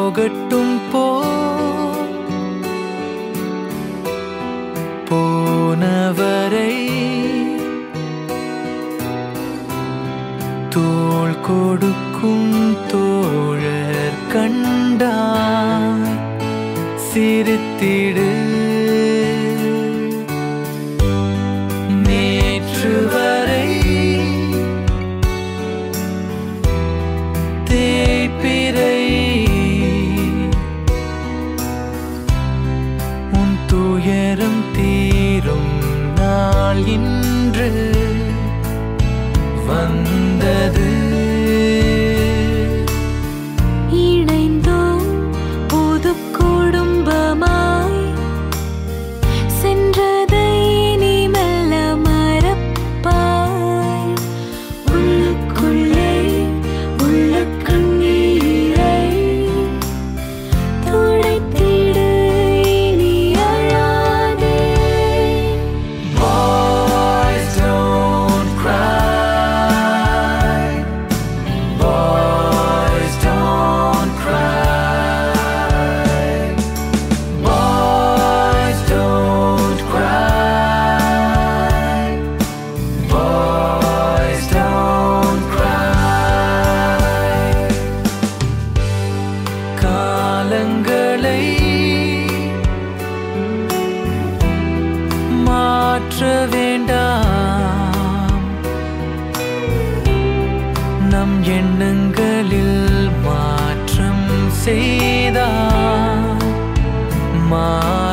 போகட்டும் போனவரை தோள் கொடுக்கும் தோழர் கண்டாய் சிரித்திடு. நேற்று வரை தேய்பிறை உன் துயரம் தீரும் நாள் இன்று வந்தது. இணைந்தோம் புது குடும்பமாய் சென்றதை நீ மெல்ல மறப்பாய். உள்ளுக்குள்ளே உள்ள கண்ணீரை துடைத்திடு, இனி அழாதே. Boys don't cry. Boys don't cry. Boys don't cry. Boys don't cry. காலங்களை மாற்ற வேண்டாம், நம் எண்ணங்களில் மாற்றம் செய்தால்